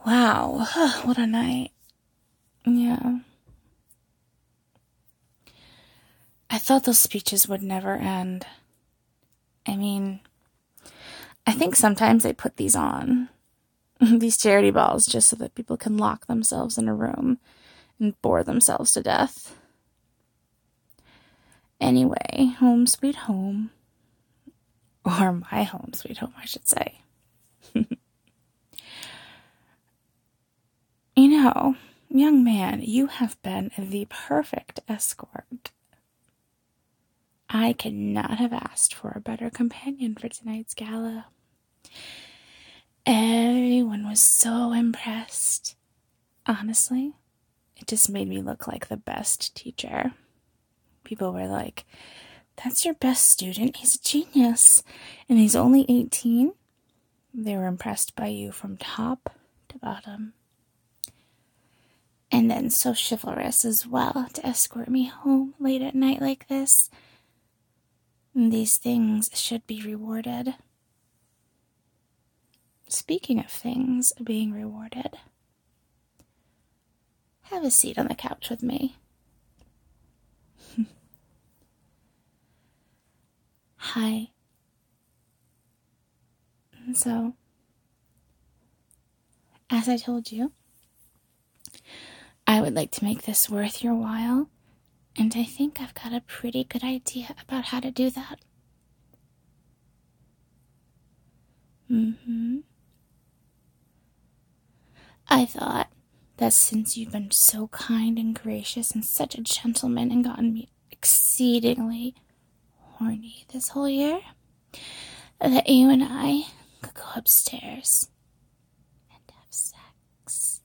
Wow, what a night. Yeah. I thought those speeches would never end. I mean, I think sometimes they put these on, these charity balls, just so that people can lock themselves in a room and bore themselves to death. Anyway, home sweet home. Or my home sweet home, I should say. You know, young man, you have been the perfect escort. I could not have asked for a better companion for tonight's gala. Everyone was so impressed. Honestly, it just made me look like the best teacher. People were like, "That's your best student. He's a genius. And he's only 18. They were impressed by you from top to bottom. And then so chivalrous as well to escort me home late at night like this. These things should be rewarded." Speaking of things being rewarded, have a seat on the couch with me. Hi. So, as I told you, I would like to make this worth your while, and I think I've got a pretty good idea about how to do that. I thought that since you've been so kind and gracious and such a gentleman and gotten me exceedingly horny this whole year, that you and I could go upstairs and have sex.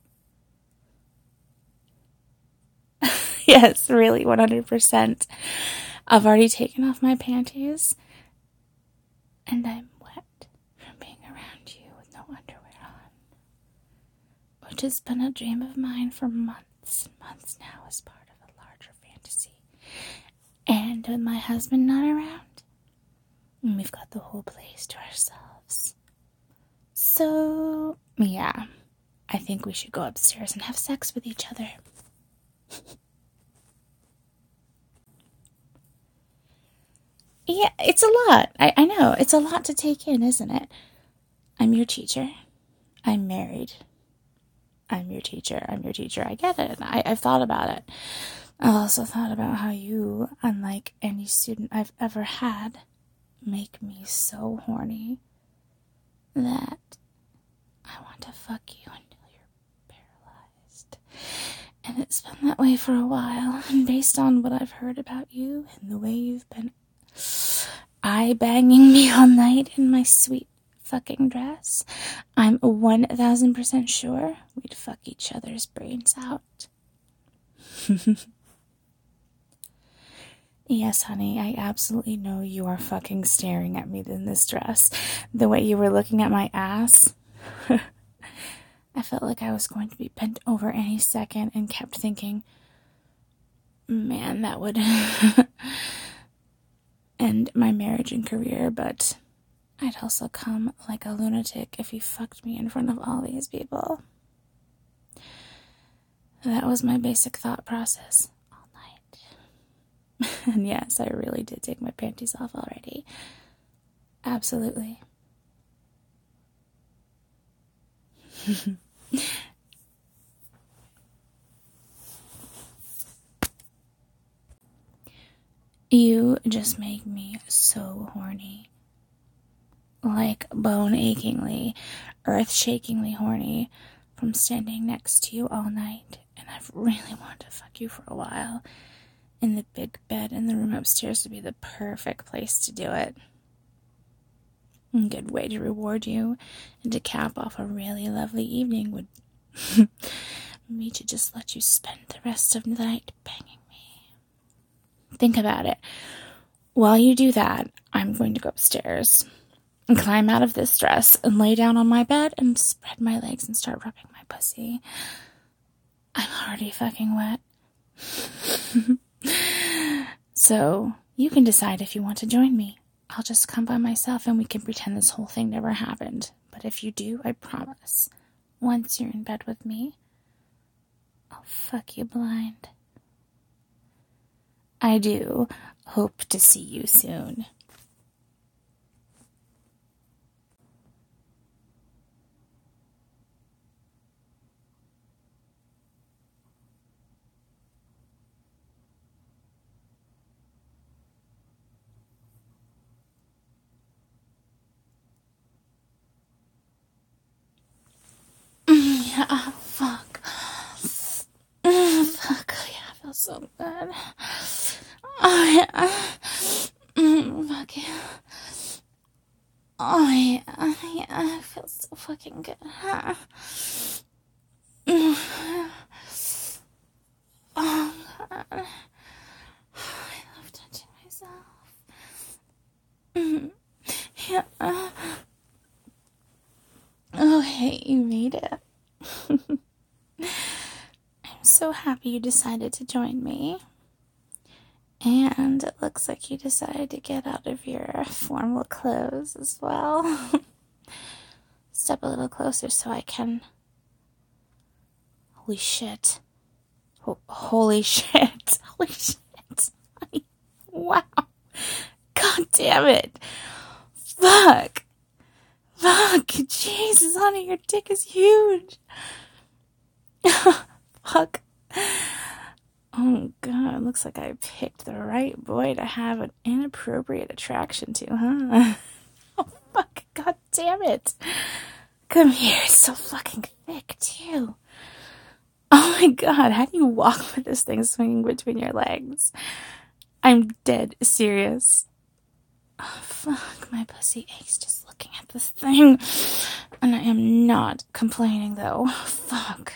Yes, really, 100%. I've already taken off my panties, and I'm wet from being around you with no underwear on, which has been a dream of mine for months and months now as part of a larger fantasy. And with my husband not around, we've got the whole place to ourselves. So, yeah, I think we should go upstairs and have sex with each other. Yeah, it's a lot. I know. It's a lot to take in, isn't it? I'm your teacher. I'm married. I'm your teacher. I'm your teacher. I get it. I've thought about it. I've also thought about how you, unlike any student I've ever had, make me so horny that I want to fuck you until you're paralyzed. And it's been that way for a while. And based on what I've heard about you and the way you've been eye-banging me all night in my sweet fucking dress, I'm 1000% sure we'd fuck each other's brains out. Yes, honey, I absolutely know you are fucking staring at me in this dress. The way you were looking at my ass, I felt like I was going to be bent over any second and kept thinking, man, that would end my marriage and career, but I'd also come like a lunatic if you fucked me in front of all these people. That was my basic thought process all night. And yes, I really did take my panties off already. Absolutely. You just make me so horny. Like bone-achingly, earth-shakingly horny from standing next to you all night. And I've really wanted to fuck you for a while. And the big bed in the room upstairs would be the perfect place to do it. A good way to reward you and to cap off a really lovely evening would be to just let you spend the rest of the night banging me. Think about it. While you do that, I'm going to go upstairs and climb out of this dress and lay down on my bed and spread my legs and start rubbing my pussy. I'm already fucking wet. So, you can decide if you want to join me. I'll just come by myself and we can pretend this whole thing never happened. But if you do, I promise, once you're in bed with me, I'll fuck you blind. I do hope to see you soon. Yeah, fuck. Fuck, yeah, I feel so good. Oh, yeah. Fuck yeah. Oh, yeah, yeah, I feel so fucking good. Oh, God. I love touching myself. Yeah. Oh, hey, you made it. I'm so happy you decided to join me. And it looks like you decided to get out of your formal clothes as well. Step a little closer so I can... Holy shit. Holy shit. Holy shit. Wow. God damn it. Fuck. Fuck. Jesus, honey, your dick is huge. Fuck. Oh, God, it looks like I picked the right boy to have an inappropriate attraction to, huh? Oh, fuck. God damn it. Come here. It's so fucking thick, too. Oh, my God. How do you walk with this thing swinging between your legs? I'm dead serious. Oh, fuck. My pussy aches just looking at this thing. And I am not complaining, though. Fuck.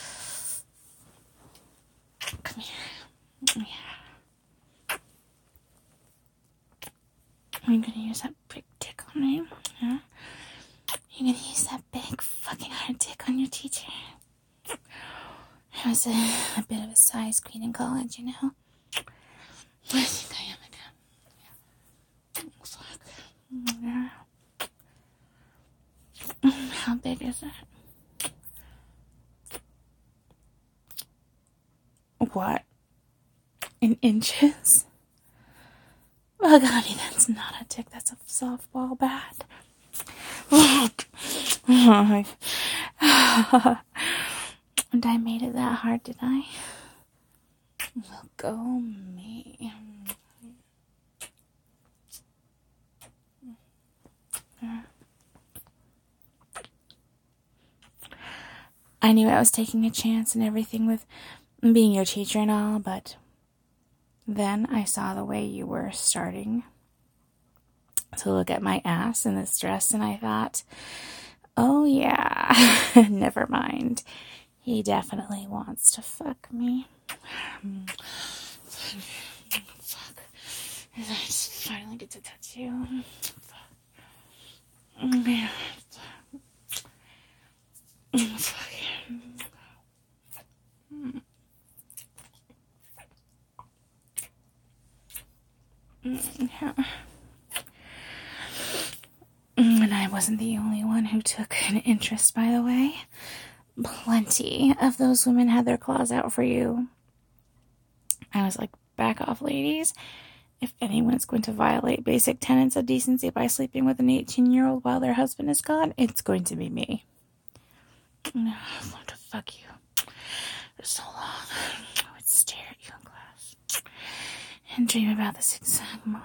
Come here. Yeah. Are you gonna use that big dick on me? Huh? You're gonna use that big fucking hard dick on your teacher? I was a bit of a size queen in college, you know? I think I am again. Yeah. Fuck. Yeah. How big is it? What? In inches? Well, honey, that's not a dick. That's a softball bat. And I made it that hard, did I? Well, go me. I knew I was taking a chance and everything with being your teacher and all, but then I saw the way you were starting to look at my ass in this dress, and I thought, oh yeah, never mind. He definitely wants to fuck me. Fuck. I just finally get to touch you. Fuck. Fuck. Yeah. And I wasn't the only one who took an interest, by the way. Plenty of those women had their claws out for you. I was like, back off, ladies. If anyone's going to violate basic tenets of decency by sleeping with an 18-year-old while their husband is gone, it's going to be me. I want to fuck you for so long. I would stare at you in class and dream about this exact moment.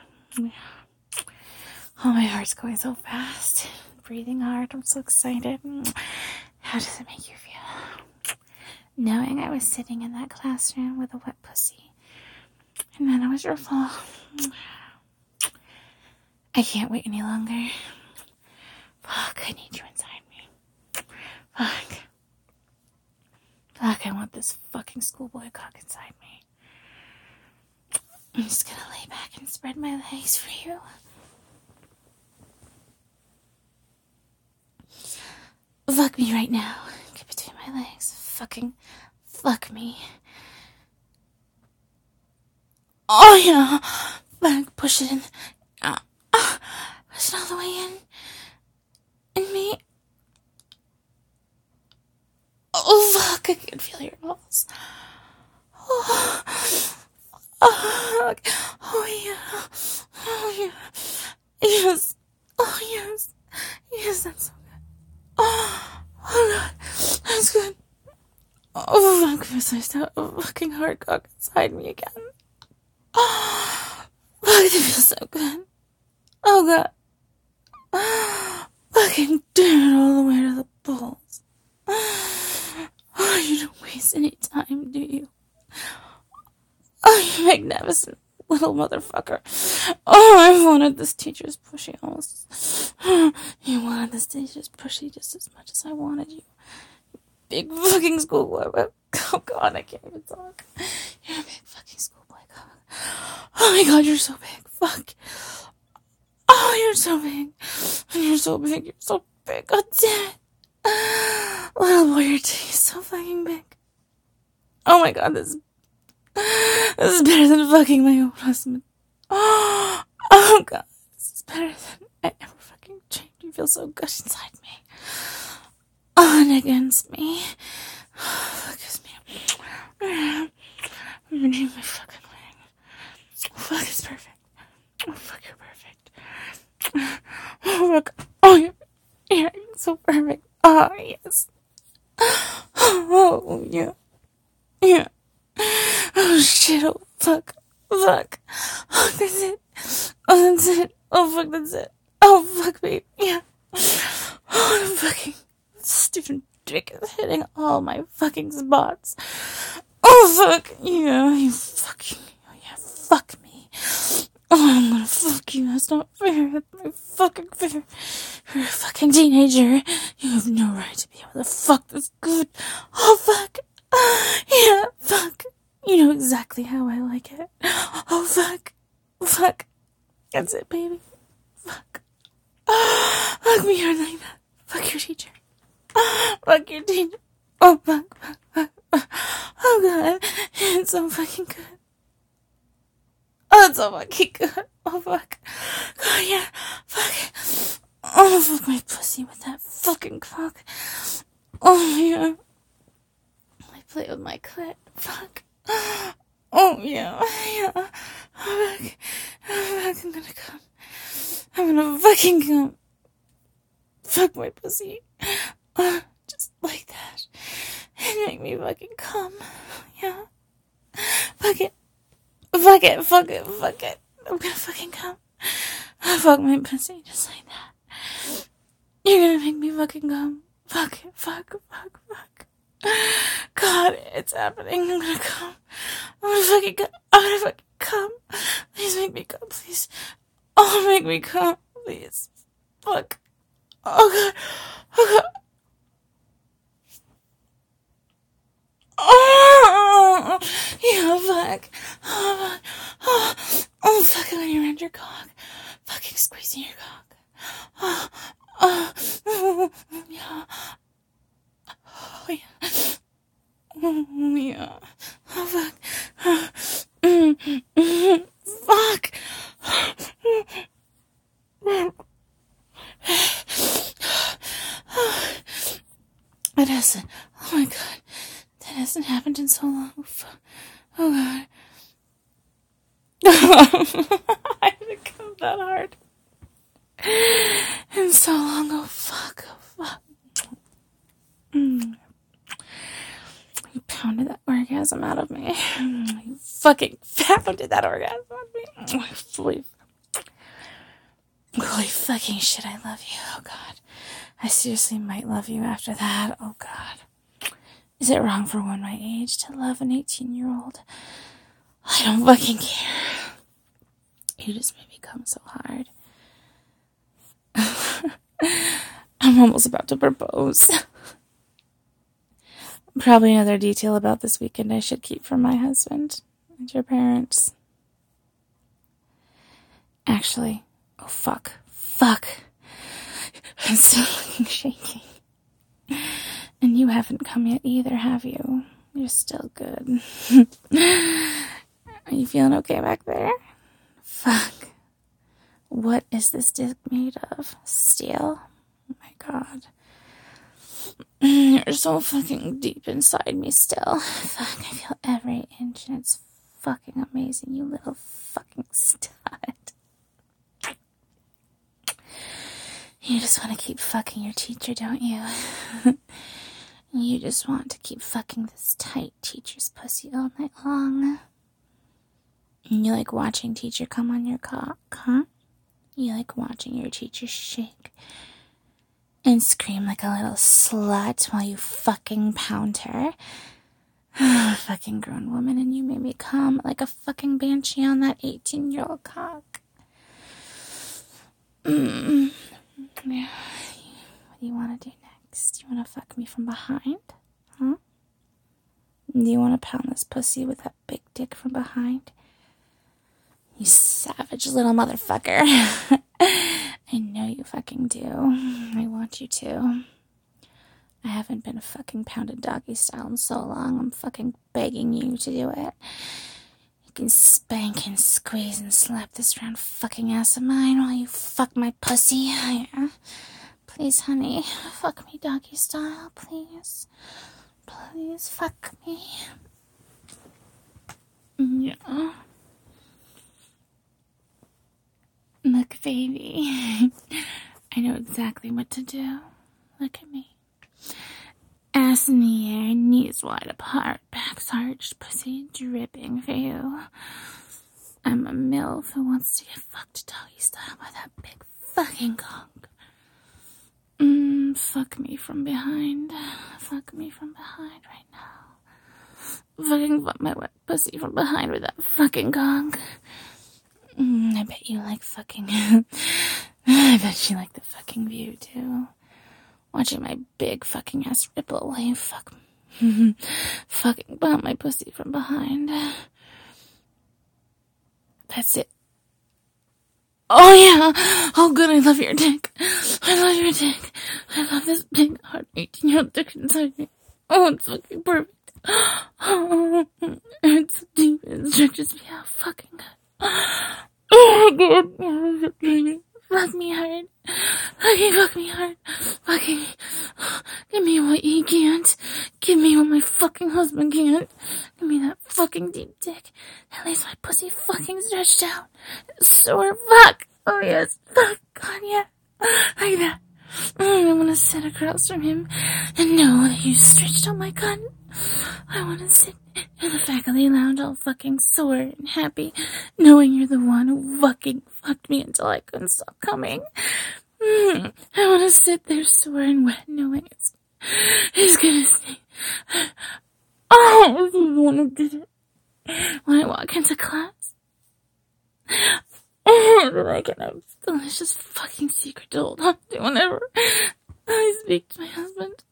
Oh, my heart's going so fast. Breathing hard. I'm so excited. How does it make you feel? Knowing I was sitting in that classroom with a wet pussy. And then I was your fault. I can't wait any longer. Fuck, I need you inside me. Fuck. Fuck, I want this fucking schoolboy cock inside me. I'm just gonna lay back and spread my legs for you. Fuck me right now. Get between my legs. Fucking fuck me. Oh yeah. Fuck, push it in. Push it all the way in. In me. I can feel your balls. Oh, oh, yeah. Oh, yeah. Yes. Oh, yes. Yes, that's so good. Oh, God. That's good. Oh, fuck. I start a fucking hard cock inside me again. Oh, fuck. It feels so good. Oh, God. Fucking damn it all the way to the balls. Oh, you don't waste any time, do you? Oh, you magnificent little motherfucker. Oh, I wanted this teacher's pussy almost. You wanted this teacher's pussy just as much as I wanted you. Big fucking schoolboy. Oh, God, I can't even talk. You're a big fucking schoolboy. Oh, my God, you're so big. Fuck. Oh, you're so big. You're so big. You're so big. God damn it. Little boy, your titty is so fucking big. Oh my God, this is better than fucking my own husband. Oh God, this is better than I ever fucking dreamed. You feel so good inside me. On against me. Focus me. Beneath my fucking wing. Fuck, it's perfect. Oh, fuck, you're perfect. Oh, fuck. Oh, you're so perfect. Oh, yes. Oh, yeah. Yeah. Oh, shit. Oh, fuck. Fuck. Oh, that's it. Oh, that's it. Oh, fuck, that's it. Oh, fuck, babe. Yeah. Oh, the fucking stupid dick is hitting all my fucking spots. Oh, fuck. Yeah, you fucking... Oh, yeah, fuck me. Oh, I'm gonna fuck you. That's not fair. That's my fucking fair. You're a fucking teenager. You have no right to be able to fuck this good. Oh, fuck. Yeah, fuck. You know exactly how I like it. Oh, fuck. Fuck. That's it, baby. Fuck. Fuck me hard like that. Fuck your teacher. Fuck your teacher. Oh, fuck. Oh, God. It's so fucking good. Oh, it's so fucking good. Oh, fuck. God, yeah. Fuck. Oh, fuck my pussy with that fucking cock. Oh, yeah. I play with my clit. Fuck. Oh, yeah. Yeah. Oh, fuck. Oh, fuck. I'm gonna come. I'm gonna fucking come. Fuck my pussy. Just like that. And make me fucking come. Yeah. Fuck it. Fuck it. Fuck it. Fuck it. I'm gonna fucking come. Fuck my pussy just like that. You're gonna make me fucking come. Fuck it. Fuck. God, it's happening. I'm gonna come. I'm gonna fucking come. I'm gonna fucking come. Please make me come, please. Oh, make me come, please. Fuck. Oh, God. Oh, God. Oh, yeah, fuck. Oh, fuck. Oh, fuck, when you're around your cock. Fucking squeezing your cock. Yeah. Oh, yeah. Oh, yeah. Oh, fuck. Fuck. It hasn't. Oh, my God. That hasn't happened in so long. Oh, God. I haven't come that hard in so long. Oh, fuck. You pounded that orgasm out of me. You fucking pounded that orgasm out of me. Holy fucking shit, I love you. Oh, God. I seriously might love you after that. Oh, God. Is it wrong for one my age to love an 18-year-old? I don't fucking care. You just made me come so hard. I'm almost about to propose. Probably another detail about this weekend I should keep from my husband and your parents. Actually, oh, fuck. I'm still fucking shaking. And you haven't come yet either, have you? You're still good. Are you feeling okay back there? Fuck. What is this dick made of? Steel? Oh my God. You're so fucking deep inside me still. Fuck, I feel every inch and it's fucking amazing, you little fucking stud. You just want to keep fucking your teacher, don't you? You just want to keep fucking this tight teacher's pussy all night long. And you like watching teacher come on your cock, huh? You like watching your teacher shake and scream like a little slut while you fucking pound her. Fucking grown woman, and you made me come like a fucking banshee on that 18-year-old cock. Yeah. What do you want to do next? You want to fuck me from behind? Huh? Do you want to pound this pussy with that big dick from behind? You savage little motherfucker. I know you fucking do. I want you to. I haven't been fucking pounded doggy style in so long. I'm fucking begging you to do it. You can spank and squeeze and slap this round fucking ass of mine while you fuck my pussy. Yeah. Please, honey, fuck me doggy style, please. Please fuck me. Yeah. Look, baby. I know exactly what to do. Look at me. Ass in the air, knees wide apart, backs arched, pussy dripping for you. I'm a MILF who wants to get fucked doggy style by that big fucking cock. Fuck me from behind. Fuck me from behind right now. Fucking fuck my wet pussy from behind with that fucking cock. I bet you like fucking... I bet you like the fucking view, too. Watching my big fucking ass ripple while you fuck... fucking bump my pussy from behind. That's it. Oh, yeah. Oh, good. I love your dick. I love your dick. I love this big, hard 18-year-old dick inside me. Oh, it's fucking perfect. Oh, it's so deep. It stretches me out fucking good. Oh, God. Fuck me hard. Fuck me hard. Fucking... Give me what you can't. Give me what my fucking husband can't. Give me that fucking deep dick. At least my pussy fucking stretched out. Sore fuck. Oh yes. Fuck. God, yeah. Like that. I want to sit across from him and know that you stretched out my cunt. I want to sit in the faculty lounge all fucking sore and happy, knowing you're the one who fucking fucked me until I couldn't stop coming. I want to sit there sore and wet, knowing it's gonna stay. Oh, you're the one who did it. When I walk into class, then I can have delicious fucking secret to hold on to whenever I speak to my husband.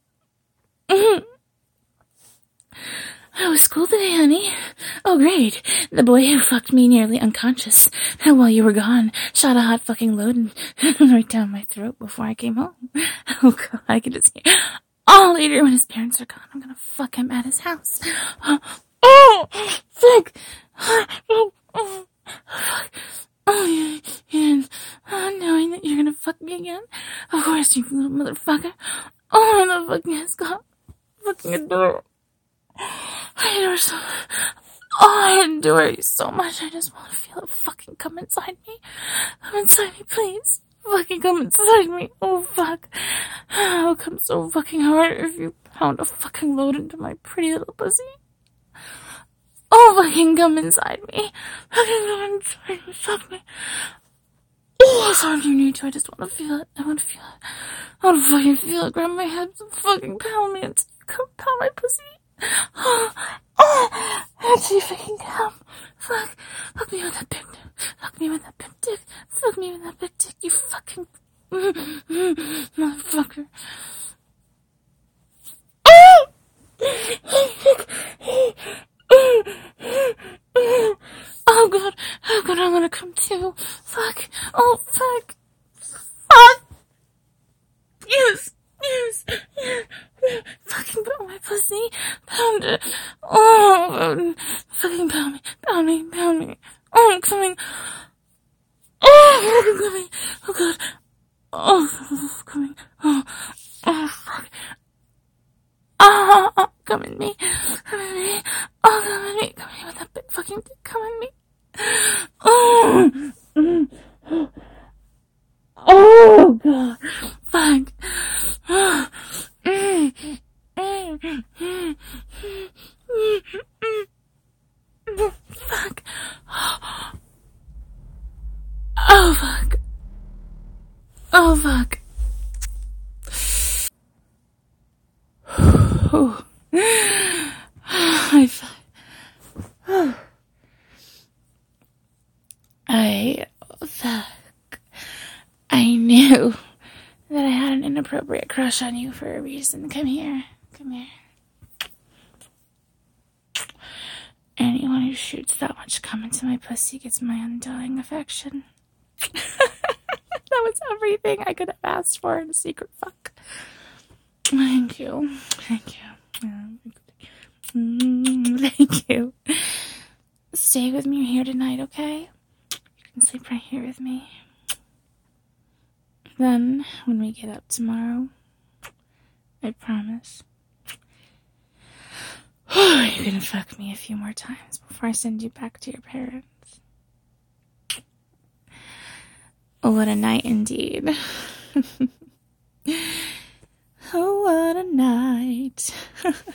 How was school today, honey? Oh, great. The boy who fucked me nearly unconscious while you were gone shot a hot fucking load right down my throat before I came home. Oh, God, I can just hear. Oh, later when his parents are gone, I'm gonna fuck him at his house. Oh, fuck. Oh, fuck. Oh, yeah. Knowing that you're gonna fuck me again. Of course, you little motherfucker. Oh, I love fucking his cock. Fucking adore. I adore so much. Oh, I adore you so much. I just want to feel it fucking come inside me. Come inside me, please. Fucking come inside me. Oh, fuck. I'll come so fucking hard if you pound a fucking load into my pretty little pussy. Oh, fucking come inside me. Fucking come inside me. Fuck me. Oh, as hard as you need to. I just want to feel it. I want to feel it. I want to fucking feel it. Grab my hips and fucking pound me until you come pound my pussy. Oh, until you fucking come. Fuck. Fuck me with that big dick. Fuck me with that big dick. Fuck me with that big dick, you fucking motherfucker. Oh! Oh god, I'm gonna come too. Fuck. Oh fuck. Fuck. Yes. Fucking pound my pussy. Pound it. Oh, fucking pound me. Oh, I'm coming. Oh, I'm coming. Oh god. Oh, I'm coming. Oh, fuck. Whew. I knew that I had an inappropriate crush on you for a reason. Come here. Come here. Anyone who shoots that much cum into my pussy gets my undying affection. That was everything I could have asked for in a secret fuck. Thank you. Thank you. Thank you. Stay with me here tonight, okay? You can sleep right here with me. Then, when we get up tomorrow, I promise, you're gonna fuck me a few more times before I send you back to your parents. Oh, what a night indeed. Oh, what a night.